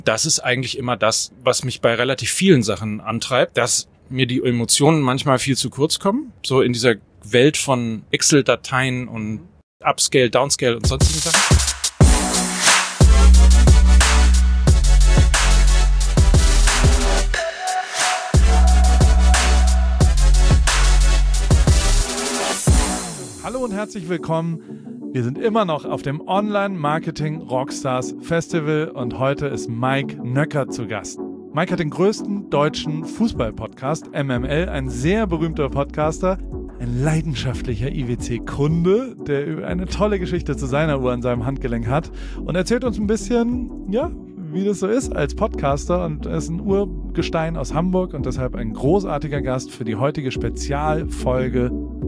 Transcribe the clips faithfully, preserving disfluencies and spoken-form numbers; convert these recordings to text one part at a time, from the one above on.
Das ist eigentlich immer das, was mich bei relativ vielen Sachen antreibt, dass mir die Emotionen manchmal viel zu kurz kommen. So in dieser Welt von Excel-Dateien und Upscale, Downscale und sonstigen Sachen. Hallo und herzlich willkommen. Wir sind immer noch auf dem Online-Marketing Rockstars Festival und heute ist Mike Nöcker zu Gast. Mike hat den größten deutschen Fußball-Podcast, M M L, ein sehr berühmter Podcaster, ein leidenschaftlicher I W C-Kunde, der eine tolle Geschichte zu seiner Uhr an seinem Handgelenk hat und erzählt uns ein bisschen, ja, wie das so ist als Podcaster, und er ist ein Urgestein aus Hamburg und deshalb ein großartiger Gast für die heutige Spezialfolge.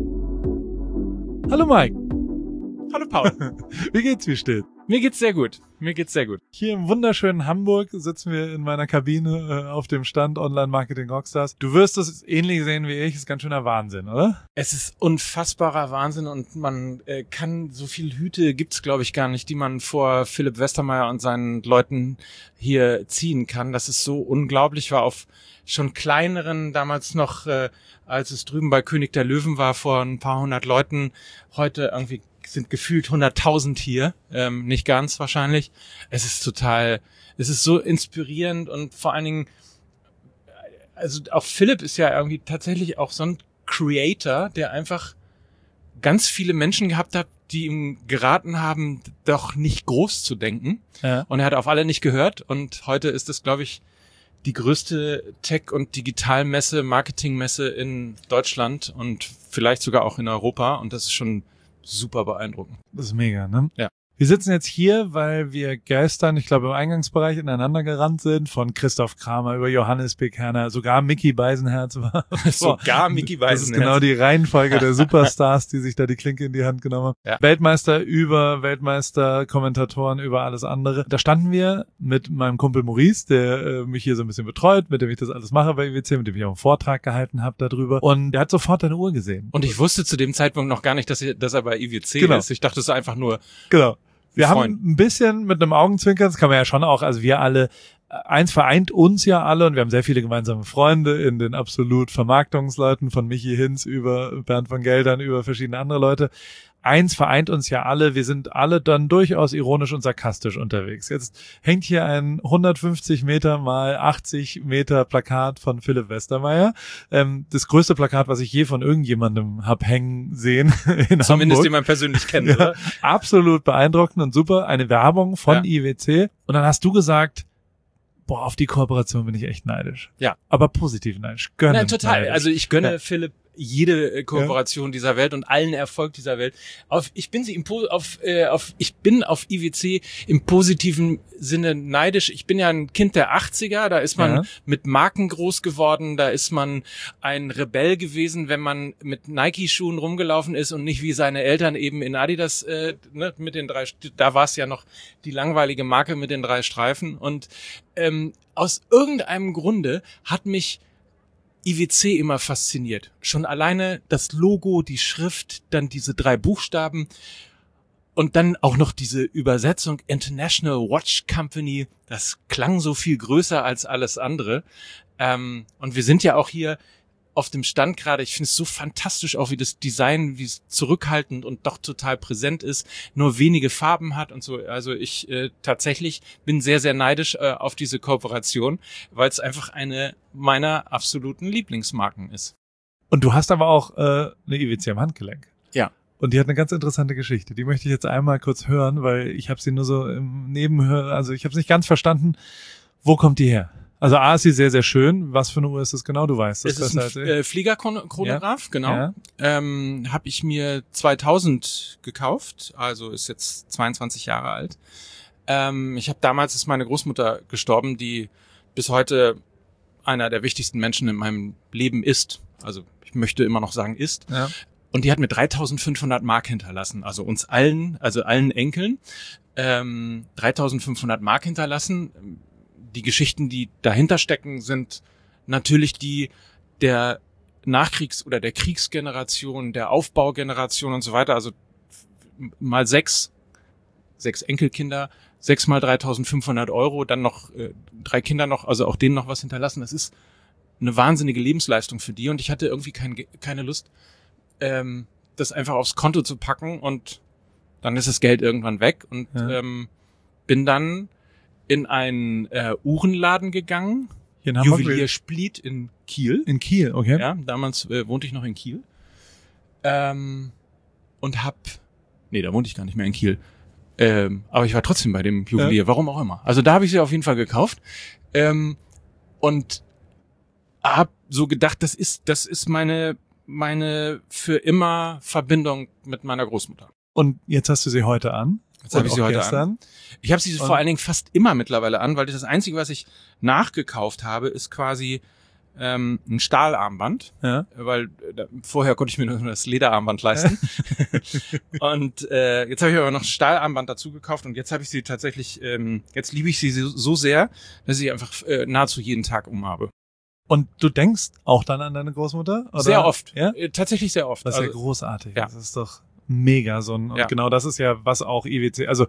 Hallo Mike. Hallo Paul. Wie geht's, wie steht? Mir geht's sehr gut. Mir geht's sehr gut. Hier im wunderschönen Hamburg sitzen wir in meiner Kabine äh, auf dem Stand Online Marketing Rockstars. Du wirst es ähnlich sehen wie ich. Ist ganz schöner Wahnsinn, oder? Es ist unfassbarer Wahnsinn und man äh, kann, so viel Hüte gibt's glaube ich gar nicht, die man vor Philipp Westermeier und seinen Leuten hier ziehen kann. Das ist so unglaublich. War auf schon kleineren, damals noch, äh, als es drüben bei König der Löwen war, vor ein paar hundert Leuten. Heute irgendwie sind gefühlt hunderttausend hier, ähm, nicht ganz wahrscheinlich. Es ist total, es ist so inspirierend und vor allen Dingen, also auch Philipp ist ja irgendwie tatsächlich auch so ein Creator, der einfach ganz viele Menschen gehabt hat, die ihm geraten haben, doch nicht groß zu denken. Ja. Und er hat auf alle nicht gehört und heute ist es, glaube ich, die größte Tech- und Digitalmesse, Marketingmesse in Deutschland und vielleicht sogar auch in Europa, und das ist schon super beeindruckend. Das ist mega, ne? Ja. Wir sitzen jetzt hier, weil wir gestern, ich glaube, im Eingangsbereich ineinander gerannt sind, von Christoph Kramer über Johannes B. Kerner, sogar Micky Beisenherz war. Sogar Micky Beisenherz. Das ist genau die Reihenfolge der Superstars, die sich da die Klinke in die Hand genommen haben. Ja. Weltmeister über Weltmeister, Kommentatoren über alles andere. Da standen wir mit meinem Kumpel Maurice, der äh, mich hier so ein bisschen betreut, mit dem ich das alles mache bei I W C, mit dem ich auch einen Vortrag gehalten habe darüber. Und der hat sofort deine Uhr gesehen. Und ich wusste zu dem Zeitpunkt noch gar nicht, dass er, dass er bei I W C genau. ist. Ich dachte, es ist einfach nur... Genau. Wir Freund. haben ein bisschen mit einem Augenzwinkern, das kann man ja schon auch, also wir alle, eins vereint uns ja alle und wir haben sehr viele gemeinsame Freunde in den absolut Vermarktungsleuten, von Michi Hinz über Bernd von Geldern, über verschiedene andere Leute. Eins vereint uns ja alle, wir sind alle dann durchaus ironisch und sarkastisch unterwegs. Jetzt hängt hier ein hundertfünfzig Meter mal achtzig Meter Plakat von Philipp Westermeier. Ähm, das größte Plakat, was ich je von irgendjemandem hab hängen sehen in Zumindest Hamburg. den man persönlich kennt, ja, oder? Absolut beeindruckend und super. Eine Werbung von ja. I W C. Und dann hast du gesagt, boah, auf die Kooperation bin ich echt neidisch. Ja. Aber positiv neidisch. Gönnen. Nein, total. Neidisch. Also ich gönne ja. Philipp jede Kooperation ja. dieser Welt und allen Erfolg dieser Welt. Auf, ich bin sie im auf, äh, auf, ich bin auf I W C im positiven Sinne neidisch. Ich bin ja ein Kind der achtziger, da ist man ja. mit Marken groß geworden, da ist man ein Rebell gewesen, wenn man mit Nike-Schuhen rumgelaufen ist und nicht wie seine Eltern eben in Adidas, äh, ne, mit den drei, da war es ja noch die langweilige Marke mit den drei Streifen, und ähm, aus irgendeinem Grunde hat mich I W C immer fasziniert. Schon alleine das Logo, die Schrift, dann diese drei Buchstaben und dann auch noch diese Übersetzung International Watch Company. Das klang so viel größer als alles andere. Ähm, und wir sind ja auch hier auf dem Stand gerade. Ich finde es so fantastisch, auch wie das Design, wie es zurückhaltend und doch total präsent ist, nur wenige Farben hat und so. Also ich äh, tatsächlich bin sehr, sehr neidisch äh, auf diese Kooperation, weil es einfach eine meiner absoluten Lieblingsmarken ist. Und du hast aber auch äh, eine I W C am Handgelenk. Ja. Und die hat eine ganz interessante Geschichte. Die möchte ich jetzt einmal kurz hören, weil ich habe sie nur so im Nebenhör, also ich habe es nicht ganz verstanden. Wo kommt die her? Also A ist sie sehr, sehr schön. Was für eine Uhr ist es genau? Du weißt das. Es ist ein äh, Fliegerchronograph, ja. genau. Ja. Ähm, habe ich mir zweitausend gekauft, also ist jetzt zweiundzwanzig Jahre alt. Ähm, ich habe damals, ist meine Großmutter gestorben, die bis heute einer der wichtigsten Menschen in meinem Leben ist. Also ich möchte immer noch sagen ist. Ja. Und die hat mir dreitausendfünfhundert Mark hinterlassen, also uns allen, also allen Enkeln, ähm, dreitausendfünfhundert Mark hinterlassen. Die Geschichten, die dahinter stecken, sind natürlich die der Nachkriegs- oder der Kriegsgeneration, der Aufbaugeneration und so weiter. Also mal sechs, sechs Enkelkinder, sechs mal dreitausendfünfhundert Euro, dann noch äh, drei Kinder noch, also auch denen noch was hinterlassen. Das ist eine wahnsinnige Lebensleistung für die und ich hatte irgendwie kein, keine Lust, ähm, das einfach aufs Konto zu packen und dann ist das Geld irgendwann weg und ja. ähm, bin dann in einen äh, Uhrenladen gegangen, Hier in Hamburg, Juwelier Spliet in Kiel. In Kiel, okay. Ja, damals äh, wohnte ich noch in Kiel ähm, und hab, nee, da wohnte ich gar nicht mehr in Kiel. Ähm, aber ich war trotzdem bei dem Juwelier, ja. warum auch immer. Also da habe ich sie auf jeden Fall gekauft ähm, und hab so gedacht, das ist das ist meine meine für immer Verbindung mit meiner Großmutter. Und jetzt hast du sie heute an? Jetzt habe ich sie heute gestern. an. Ich habe sie und vor allen Dingen fast immer mittlerweile an, weil das Einzige, was ich nachgekauft habe, ist quasi ähm, ein Stahlarmband, ja. weil äh, vorher konnte ich mir nur das Lederarmband leisten. Und äh, jetzt habe ich aber noch ein Stahlarmband dazu gekauft und jetzt habe ich sie tatsächlich, ähm, jetzt liebe ich sie so, so sehr, dass ich sie einfach äh, nahezu jeden Tag umhabe. Und du denkst auch dann an deine Großmutter? Oder? Sehr oft, ja? Äh, tatsächlich sehr oft. Das ist also, ja großartig. Ja. Das ist doch mega so ein, und ja. genau das ist ja, was auch I W C, also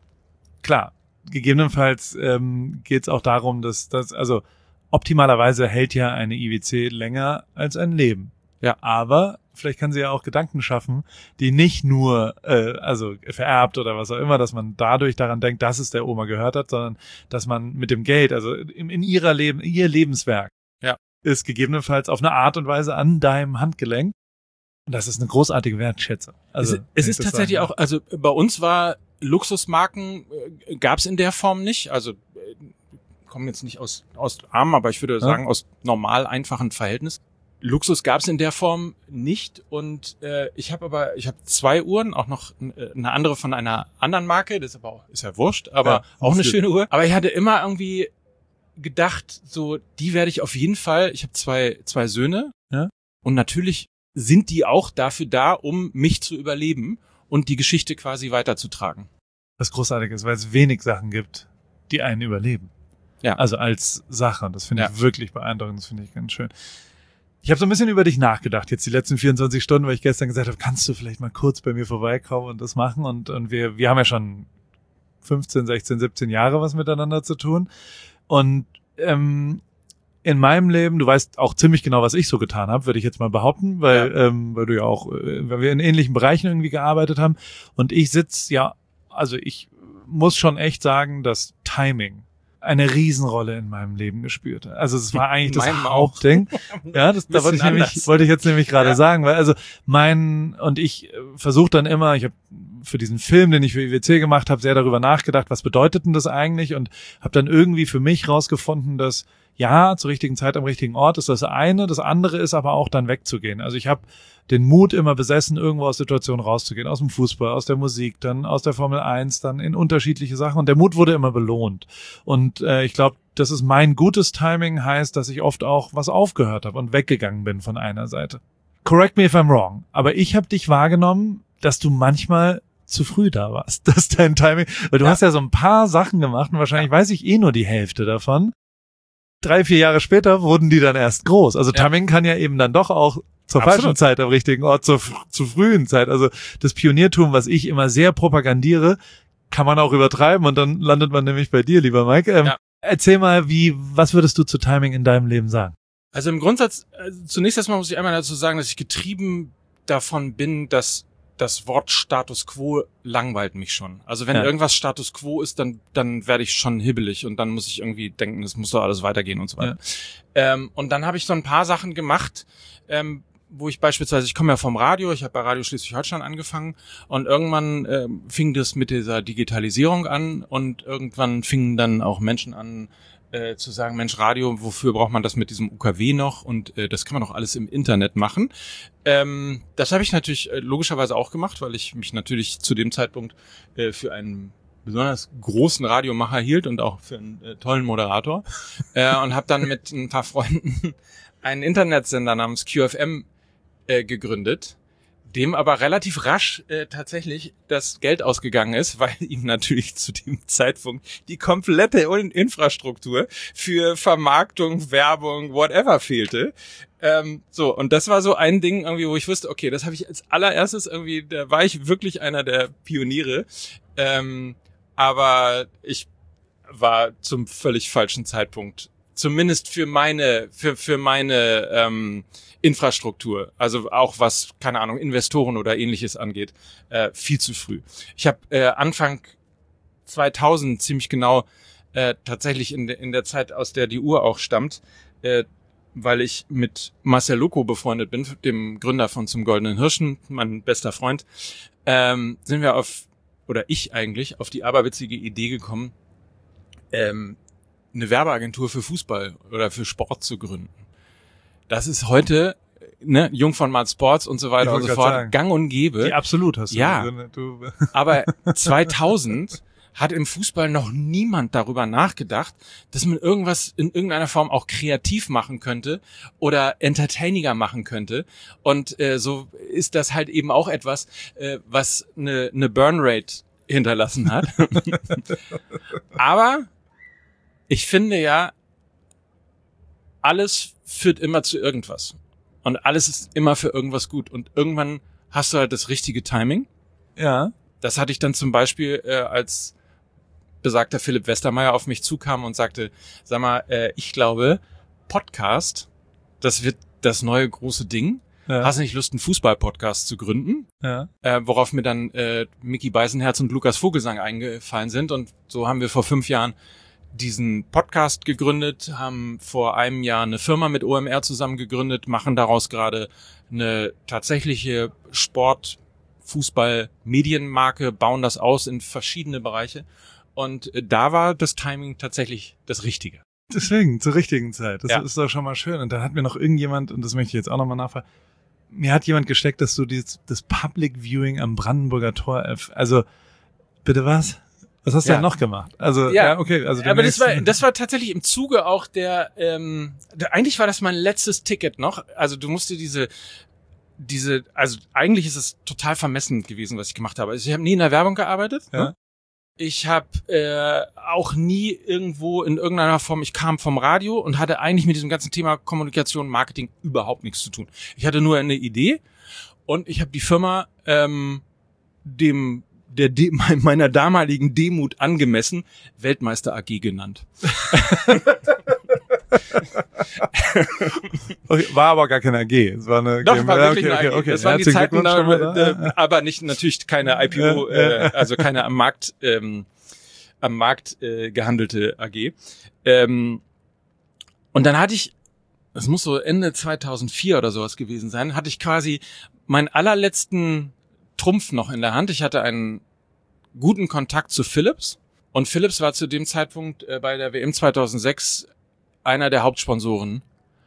klar, gegebenenfalls ähm, geht es auch darum, dass das, also optimalerweise hält ja eine I W C länger als ein Leben. Ja. Aber vielleicht kann sie ja auch Gedanken schaffen, die nicht nur, äh, also vererbt oder was auch immer, dass man dadurch daran denkt, dass es der Oma gehört hat, sondern dass man mit dem Geld, also in, in ihrer Leben, ihr Lebenswerk, ja. ist gegebenenfalls auf eine Art und Weise an deinem Handgelenk. Und das ist eine großartige Wertschätzung. Also es, es ist tatsächlich sagen. auch, also bei uns war Luxusmarken, äh, gab es in der Form nicht, also äh, kommen jetzt nicht aus aus arm, aber ich würde ja. sagen aus normal einfachen Verhältnis. Luxus gab es in der Form nicht und äh, ich habe aber ich habe zwei Uhren, auch noch äh, eine andere von einer anderen Marke, das ist aber auch ist ja wurscht, aber ja, auch eine schöne Uhr. Aber ich hatte immer irgendwie gedacht, so die werde ich auf jeden Fall. Ich habe zwei zwei Söhne ja. und natürlich sind die auch dafür da, um mich zu überleben und die Geschichte quasi weiterzutragen. Was großartig ist, weil es wenig Sachen gibt, die einen überleben. Ja. Also als Sache. Das finde ja. ich wirklich beeindruckend. Das finde ich ganz schön. Ich habe so ein bisschen über dich nachgedacht, jetzt die letzten vierundzwanzig Stunden, weil ich gestern gesagt habe, kannst du vielleicht mal kurz bei mir vorbeikommen und das machen? Und, und wir, wir haben ja schon fünfzehn, sechzehn, siebzehn Jahre was miteinander zu tun. Und ähm, in meinem Leben, du weißt auch ziemlich genau, was ich so getan habe, würde ich jetzt mal behaupten, weil ja. ähm, weil du ja auch, äh, weil wir in ähnlichen Bereichen irgendwie gearbeitet haben. Und ich sitze ja, also ich muss schon echt sagen, dass Timing eine Riesenrolle in meinem Leben gespielt hat. Also es war eigentlich das Hauptding. Ja, das da wollte ich nämlich, wollte ich jetzt nämlich gerade ja. sagen, weil also mein und ich versuche dann immer, ich habe für diesen Film, den ich für I W C gemacht habe, sehr darüber nachgedacht, was bedeutet denn das eigentlich und habe dann irgendwie für mich rausgefunden, dass ja, zur richtigen Zeit am richtigen Ort ist das eine, das andere ist aber auch dann wegzugehen. Also ich habe den Mut immer besessen, irgendwo aus Situationen rauszugehen, aus dem Fußball, aus der Musik, dann aus der Formel eins, dann in unterschiedliche Sachen und der Mut wurde immer belohnt. Und äh, ich glaube, das ist mein gutes Timing, heißt, dass ich oft auch was aufgehört habe und weggegangen bin von einer Seite. Correct me if I'm wrong, aber ich habe dich wahrgenommen, dass du manchmal zu früh da warst, dass dein Timing, weil du ja. hast ja so ein paar Sachen gemacht und wahrscheinlich ja. weiß ich eh nur die Hälfte davon. Drei, vier Jahre später wurden die dann erst groß. Also ja. Timing kann ja eben dann doch auch zur Absolut. falschen Zeit am richtigen Ort, zur, zur frühen Zeit. Also das Pioniertum, was ich immer sehr propagandiere, kann man auch übertreiben und dann landet man nämlich bei dir, lieber Mike. Ähm, ja. Erzähl mal, wie, was würdest du zu Timing in deinem Leben sagen? Also im Grundsatz, also zunächst erstmal muss ich einmal dazu sagen, dass ich getrieben davon bin, dass das Wort Status Quo langweilt mich schon. Also wenn ja. irgendwas Status Quo ist, dann dann werde ich schon hibbelig und dann muss ich irgendwie denken, das muss doch alles weitergehen und so weiter. Ja. Ähm, und dann habe ich so ein paar Sachen gemacht, ähm, wo ich beispielsweise, ich komme ja vom Radio, ich habe bei Radio Schleswig-Holstein angefangen und irgendwann ähm, fing das mit dieser Digitalisierung an und irgendwann fingen dann auch Menschen an, Äh, zu sagen, Mensch, Radio, wofür braucht man das mit diesem U K W noch? Und äh, das kann man doch alles im Internet machen. Ähm, das habe ich natürlich äh, logischerweise auch gemacht, weil ich mich natürlich zu dem Zeitpunkt äh, für einen besonders großen Radiomacher hielt und auch für einen äh, tollen Moderator. äh, und habe dann mit ein paar Freunden einen Internetsender namens Q F M äh, gegründet, dem aber relativ rasch äh, tatsächlich das Geld ausgegangen ist, weil ihm natürlich zu dem Zeitpunkt die komplette Infrastruktur für Vermarktung, Werbung, whatever fehlte. Ähm, so, und das war so ein Ding irgendwie, wo ich wusste, okay, das habe ich als allererstes irgendwie, da war ich wirklich einer der Pioniere. Ähm, aber ich war zum völlig falschen Zeitpunkt. Zumindest für meine, für, für meine ähm, Infrastruktur, also auch was, keine Ahnung, Investoren oder ähnliches angeht, äh, viel zu früh. Ich habe äh, Anfang zweitausend ziemlich genau äh, tatsächlich in, de, in der Zeit, aus der die Uhr auch stammt, äh, weil ich mit Marcel Loco befreundet bin, dem Gründer von Zum Goldenen Hirschen, mein bester Freund, ähm, sind wir auf, oder ich eigentlich, auf die aberwitzige Idee gekommen, ähm, eine Werbeagentur für Fußball oder für Sport zu gründen. Das ist heute, ne, Jungformat Sports und so weiter und so fort, sagen, gang und gäbe. Die absolut hast du. Ja, du. Aber zweitausend hat im Fußball noch niemand darüber nachgedacht, dass man irgendwas in irgendeiner Form auch kreativ machen könnte oder entertainiger machen könnte. Und äh, so ist das halt eben auch etwas, äh, was eine, eine Burnrate hinterlassen hat. Aber ich finde ja, alles führt immer zu irgendwas. Und alles ist immer für irgendwas gut. Und irgendwann hast du halt das richtige Timing. Ja. Das hatte ich dann zum Beispiel, äh, als besagter Philipp Westermeier auf mich zukam und sagte, sag mal, äh, ich glaube, Podcast, das wird das neue große Ding. Ja. Hast du nicht Lust, einen Fußball-Podcast zu gründen? Ja. Äh, worauf mir dann äh, Micky Beisenherz und Lukas Vogelsang eingefallen sind. Und so haben wir vor fünf Jahren diesen Podcast gegründet, haben vor einem Jahr eine Firma mit O M R zusammen gegründet, machen daraus gerade eine tatsächliche Sport-, Fußball-, Medienmarke, bauen das aus in verschiedene Bereiche. Und da war das Timing tatsächlich das Richtige. Deswegen, zur richtigen Zeit. Das ja. ist doch schon mal schön. Und dann hat mir noch irgendjemand, und das möchte ich jetzt auch nochmal nachfragen, mir hat jemand gesteckt, dass du dieses, das Public Viewing am Brandenburger Tor, also, bitte was? Was hast du ja. denn noch gemacht? Also, ja, ja okay. Also aber das war, das war tatsächlich im Zuge auch der, ähm, der, eigentlich war das mein letztes Ticket noch. Also du musst dir diese, diese, also eigentlich ist es total vermessen gewesen, was ich gemacht habe. Also ich habe nie in der Werbung gearbeitet. Ja. Ne? Ich habe äh, auch nie irgendwo in irgendeiner Form, ich kam vom Radio und hatte eigentlich mit diesem ganzen Thema Kommunikation, Marketing überhaupt nichts zu tun. Ich hatte nur eine Idee und ich habe die Firma ähm, dem der De- meiner damaligen Demut angemessen Weltmeister A G genannt. Okay, war aber gar keine A G. Es war eine Doch, G M- war wirklich okay, eine okay, A G. okay. Das waren die Herzlichen Zeiten, da, Glückwunsch schon mal äh, aber nicht natürlich keine I P O, äh, also keine am Markt ähm, am Markt äh, gehandelte A G. Ähm, und dann hatte ich, das muss so Ende zweitausendvier oder sowas gewesen sein, hatte ich quasi meinen allerletzten Trumpf noch in der Hand. Ich hatte einen guten Kontakt zu Philips und Philips war zu dem Zeitpunkt äh, bei der W M zweitausendsechs einer der Hauptsponsoren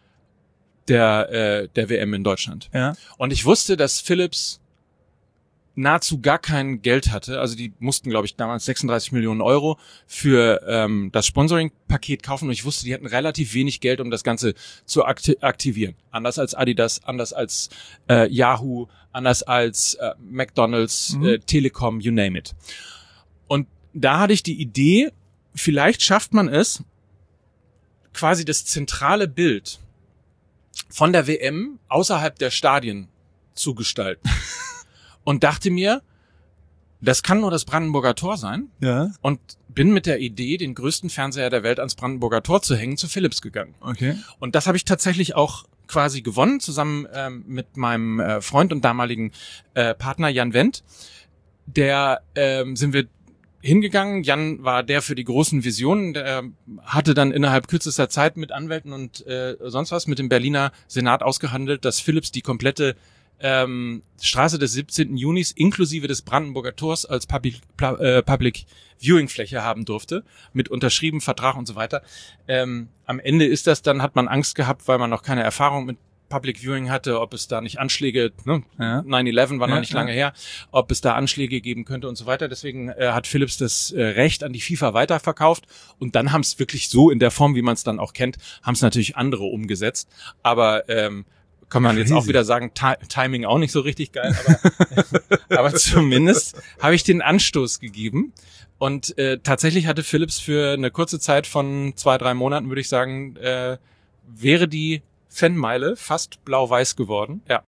der äh, der W M in Deutschland. Ja. Und ich wusste, dass Philips nahezu gar kein Geld hatte. Also die mussten, glaube ich, damals sechsunddreißig Millionen Euro für ähm, das Sponsoring-Paket kaufen. Und ich wusste, die hatten relativ wenig Geld, um das Ganze zu akti- aktivieren. Anders als Adidas, anders als äh, Yahoo, anders als äh, McDonald's, mhm. äh, Telekom, you name it. Und da hatte ich die Idee, vielleicht schafft man es, quasi das zentrale Bild von der W M außerhalb der Stadien zu gestalten. Und dachte mir, das kann nur das Brandenburger Tor sein. Ja. Und bin mit der Idee, den größten Fernseher der Welt ans Brandenburger Tor zu hängen, zu Philips gegangen. Okay. Und das habe ich tatsächlich auch quasi gewonnen, zusammen ähm, mit meinem äh, Freund und damaligen äh, Partner Jan Wendt. Der ähm, sind wir hingegangen. Jan war der für die großen Visionen. Der hatte dann innerhalb kürzester Zeit mit Anwälten und äh, sonst was mit dem Berliner Senat ausgehandelt, dass Philips die komplette ähm, Straße des siebzehnten Junis inklusive des Brandenburger Tors als Public, äh, Public Viewing Fläche haben durfte, mit unterschriebenem Vertrag und so weiter. Ähm, am Ende ist das dann, hat man Angst gehabt, weil man noch keine Erfahrung mit Public Viewing hatte, ob es da nicht Anschläge, ne? Ja. neun elf war noch Ja, nicht ja. lange her, ob es da Anschläge geben könnte und so weiter. Deswegen äh, hat Philips das äh, Recht an die FIFA weiterverkauft und dann haben es wirklich so in der Form, wie man es dann auch kennt, haben es natürlich andere umgesetzt. Aber ähm, kann man jetzt auch wieder sagen, Ti- Timing auch nicht so richtig geil, aber, aber zumindest habe ich den Anstoß gegeben. Und äh, tatsächlich hatte Philips für eine kurze Zeit von zwei, drei Monaten, würde ich sagen, äh, wäre die Fanmeile fast blau-weiß geworden. Ja.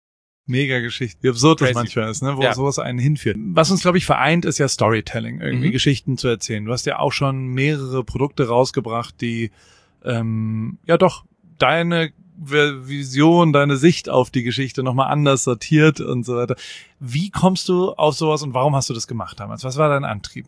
Mega Geschichte. Wie absurd das Crazy. manchmal ist, ne? Wo Ja. sowas einen hinführt. Was uns, glaube ich, vereint, ist ja Storytelling, irgendwie Mhm. Geschichten zu erzählen. Du hast ja auch schon mehrere Produkte rausgebracht, die ähm, ja doch deine Vision, deine Sicht auf die Geschichte nochmal anders sortiert und so weiter. Wie kommst du auf sowas und warum hast du das gemacht damals? Was war dein Antrieb?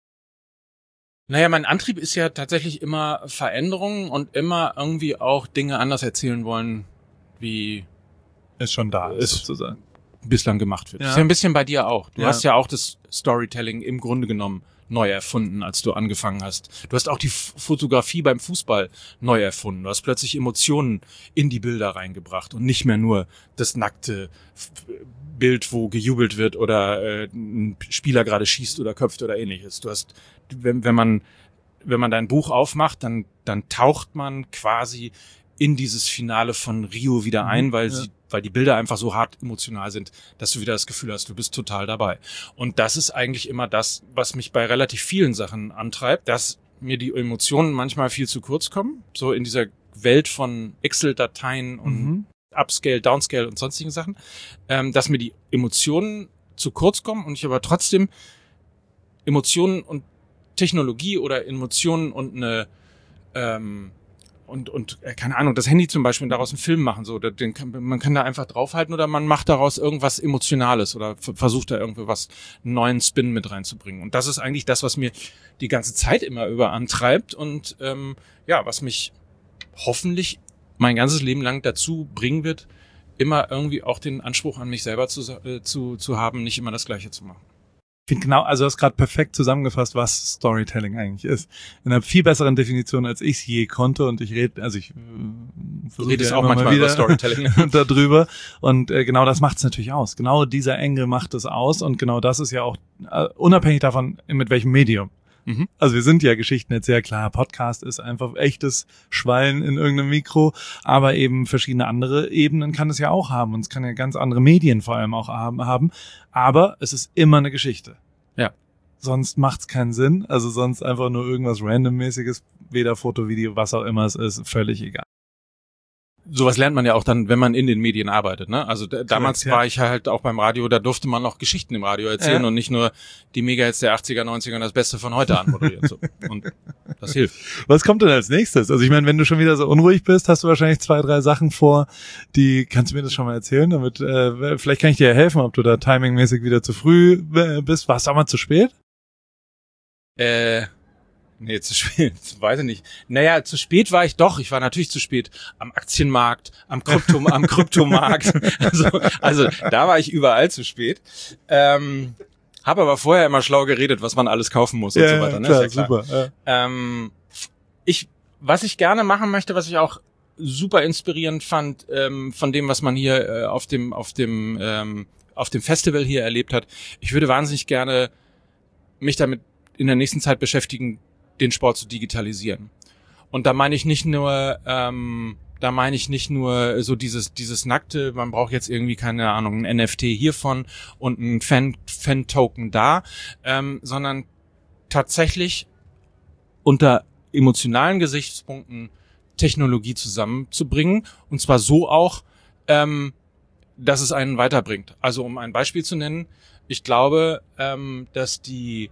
Naja, mein Antrieb ist ja tatsächlich immer Veränderungen und immer irgendwie auch Dinge anders erzählen wollen, wie Ist schon da, Ist- sozusagen. bislang gemacht wird. Ja. Das ist ja ein bisschen bei dir auch. Du Ja. hast ja auch das Storytelling im Grunde genommen neu erfunden, als du angefangen hast. Du hast auch die F- Fotografie beim Fußball neu erfunden. Du hast plötzlich Emotionen in die Bilder reingebracht und nicht mehr nur das nackte F- Bild, wo gejubelt wird oder äh, ein Spieler gerade schießt oder köpft oder ähnliches. Du hast, wenn, wenn man wenn man dein Buch aufmacht, dann dann taucht man quasi in dieses Finale von Rio wieder ein, weil ja. sie, weil die Bilder einfach so hart emotional sind, dass du wieder das Gefühl hast, du bist total dabei. Und das ist eigentlich immer das, was mich bei relativ vielen Sachen antreibt, dass mir die Emotionen manchmal viel zu kurz kommen, so in dieser Welt von Excel-Dateien und Mhm. Upscale, Downscale und sonstigen Sachen, ähm, dass mir die Emotionen zu kurz kommen und ich aber trotzdem Emotionen und Technologie oder Emotionen und eine ähm, und und äh, keine Ahnung, das Handy zum Beispiel und daraus einen Film machen, so, da- den kann, man kann da einfach draufhalten oder man macht daraus irgendwas Emotionales oder f- versucht da irgendwie was, einen neuen Spin mit reinzubringen. Und das ist eigentlich das, was mir die ganze Zeit immer über antreibt und ähm, ja, was mich hoffentlich mein ganzes Leben lang dazu bringen wird, immer irgendwie auch den Anspruch an mich selber zu äh, zu zu haben, nicht immer das Gleiche zu machen. Ich finde genau, also du hast gerade perfekt zusammengefasst, was Storytelling eigentlich ist. In einer viel besseren Definition, als ich es je konnte. Und ich rede, also ich äh, versuche redest ja auch immer manchmal mal wieder über Storytelling. darüber. Und äh, genau das macht es natürlich aus. Genau dieser Engel macht es aus. Und genau das ist ja auch äh, unabhängig davon, mit welchem Medium. Mhm. Also wir sind ja Geschichtenerzähler, klar, Podcast ist einfach echtes Schwallen in irgendeinem Mikro, aber eben verschiedene andere Ebenen kann es ja auch haben und es kann ja ganz andere Medien vor allem auch haben, aber es ist immer eine Geschichte. Ja. Sonst macht's keinen Sinn, also sonst einfach nur irgendwas Randommäßiges, weder Foto, Video, was auch immer es ist, völlig egal. Sowas lernt man ja auch dann, wenn man in den Medien arbeitet, ne? Also d- damals ja. war ich halt auch beim Radio, da durfte man noch Geschichten im Radio erzählen Ja. und nicht nur die Mega-Hits der achtziger, neunziger und das Beste von heute anmoderieren. So. Und das hilft. Was kommt denn als nächstes? Also ich meine, wenn du schon wieder so unruhig bist, hast du wahrscheinlich zwei, drei Sachen vor, die, kannst du mir das schon mal erzählen? Damit äh, vielleicht kann ich dir ja helfen, ob du da timingmäßig wieder zu früh äh, bist. Warst du auch mal zu spät? Äh, nee, zu spät, weiß ich nicht. Naja, zu spät war ich doch. Ich war natürlich zu spät am Aktienmarkt, am Krypto, am Kryptomarkt. Also, also da war ich überall zu spät. Ähm, habe aber vorher immer schlau geredet, was man alles kaufen muss und so weiter. Ne? klar, Ist ja super. Ja. Ähm, ich, was ich gerne machen möchte, was ich auch super inspirierend fand, ähm, von dem, was man hier äh, auf dem, auf dem, ähm, auf dem Festival hier erlebt hat. Ich würde wahnsinnig gerne mich damit in der nächsten Zeit beschäftigen, den Sport zu digitalisieren. Und da meine ich nicht nur, ähm, da meine ich nicht nur so dieses, dieses nackte, man braucht jetzt irgendwie, keine Ahnung, ein N F T hiervon und ein Fan, Fan-Token da, ähm, sondern tatsächlich unter emotionalen Gesichtspunkten Technologie zusammenzubringen und zwar so auch, ähm, dass es einen weiterbringt. Also um ein Beispiel zu nennen, ich glaube, ähm, dass die,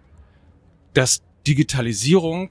dass Digitalisierung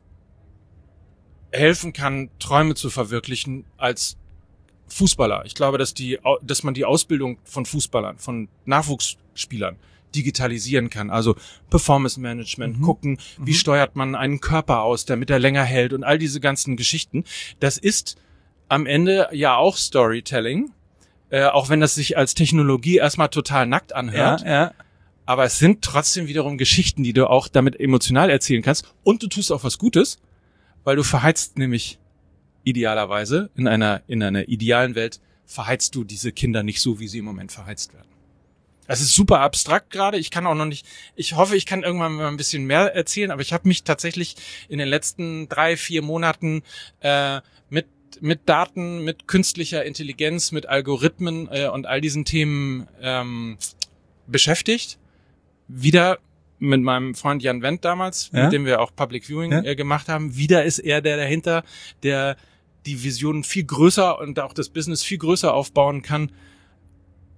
helfen kann, Träume zu verwirklichen als Fußballer. Ich glaube, dass die, dass man die Ausbildung von Fußballern, von Nachwuchsspielern digitalisieren kann. Also Performance Management, Mhm. gucken, wie Mhm. steuert man einen Körper aus, damit er länger hält und all diese ganzen Geschichten. Das ist am Ende ja auch Storytelling, äh, auch wenn das sich als Technologie erstmal total nackt anhört. Ja, ja. Aber es sind trotzdem wiederum Geschichten, die du auch damit emotional erzählen kannst. Und du tust auch was Gutes, weil du verheizt nämlich idealerweise in einer, in einer idealen Welt verheizt du diese Kinder nicht so, wie sie im Moment verheizt werden. Es ist super abstrakt gerade. Ich kann auch noch nicht, ich hoffe, ich kann irgendwann mal ein bisschen mehr erzählen, aber ich habe mich tatsächlich in den letzten drei, vier Monaten äh, mit mit Daten, mit künstlicher Intelligenz, mit Algorithmen äh, und all diesen Themen ähm, beschäftigt. Wieder mit meinem Freund Jan Wendt damals, Ja? mit dem wir auch Public Viewing Ja? äh, gemacht haben. Wieder ist er der dahinter, der die Vision viel größer und auch das Business viel größer aufbauen kann.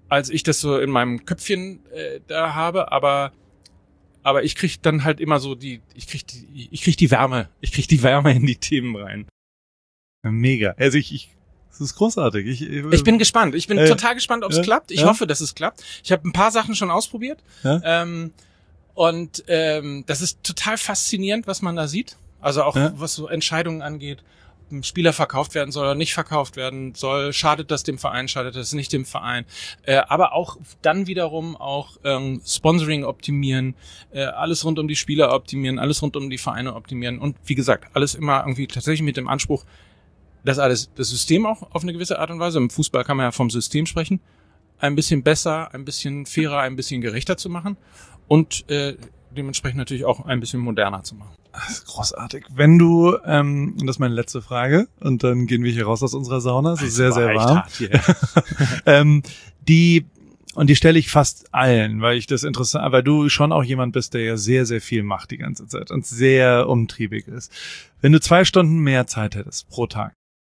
als ich das so in meinem Köpfchen äh, da habe, aber aber ich krieg dann halt immer so die, ich krieg die, ich krieg die Wärme, ich krieg die Wärme in die Themen rein. Mega. Also ich, ich das ist großartig. Ich, ich, ich bin gespannt. Ich bin äh, total gespannt, ob es äh, klappt. Ich ja. hoffe, dass es klappt. Ich habe ein paar Sachen schon ausprobiert. Ja. Ähm, und ähm, das ist total faszinierend, was man da sieht. Also auch ja. was so Entscheidungen angeht. Ein Spieler verkauft werden soll oder nicht verkauft werden soll, schadet das dem Verein, schadet das nicht dem Verein, äh, aber auch dann wiederum auch ähm, Sponsoring optimieren, äh, alles rund um die Spieler optimieren, alles rund um die Vereine optimieren und wie gesagt, alles immer irgendwie tatsächlich mit dem Anspruch, dass alles, das System auch auf eine gewisse Art und Weise, im Fußball kann man ja vom System sprechen, ein bisschen besser, ein bisschen fairer, ein bisschen gerechter zu machen und äh, dementsprechend natürlich auch ein bisschen moderner zu machen. Das ist großartig. Wenn du, ähm, und das ist meine letzte Frage, und dann gehen wir hier raus aus unserer Sauna, es ist sehr, sehr warm. ähm, die, und die stelle ich fast allen, weil ich das interessant, weil du schon auch jemand bist, der ja sehr, sehr viel macht die ganze Zeit und sehr umtriebig ist. Wenn du zwei Stunden mehr Zeit hättest pro Tag,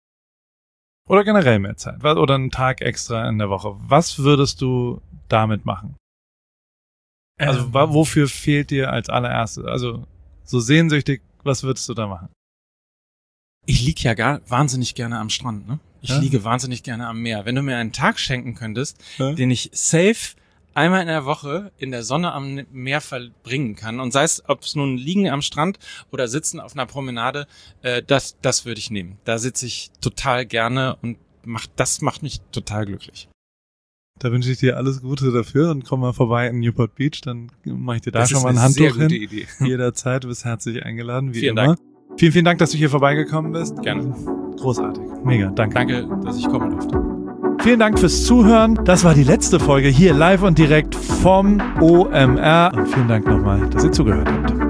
oder generell mehr Zeit, oder einen Tag extra in der Woche, was würdest du damit machen? Also ähm. wofür fehlt dir als allererstes? Also so sehnsüchtig, was würdest du da machen? Ich lieg ja gar wahnsinnig gerne am Strand, ne? Ich ja? liege wahnsinnig gerne am Meer. Wenn du mir einen Tag schenken könntest, ja? den ich safe einmal in der Woche in der Sonne am Meer verbringen kann, und sei es, ob es nun liegen am Strand oder sitzen auf einer Promenade, äh, das, das würde ich nehmen. Da sitze ich total gerne und macht, das macht mich total glücklich. Da wünsche ich dir alles Gute dafür und komm mal vorbei in Newport Beach, dann mache ich dir da das schon mal ein Handtuch hin. Das ist eine sehr gute Idee. Jederzeit, du bist herzlich eingeladen, wie Vielen immer. Dank. Vielen, vielen Dank, dass du hier vorbeigekommen bist. Gerne. Großartig. Mega, danke. Danke, dass ich kommen durfte. Vielen Dank fürs Zuhören. Das war die letzte Folge hier live und direkt vom O M R. Und vielen Dank nochmal, dass ihr zugehört habt.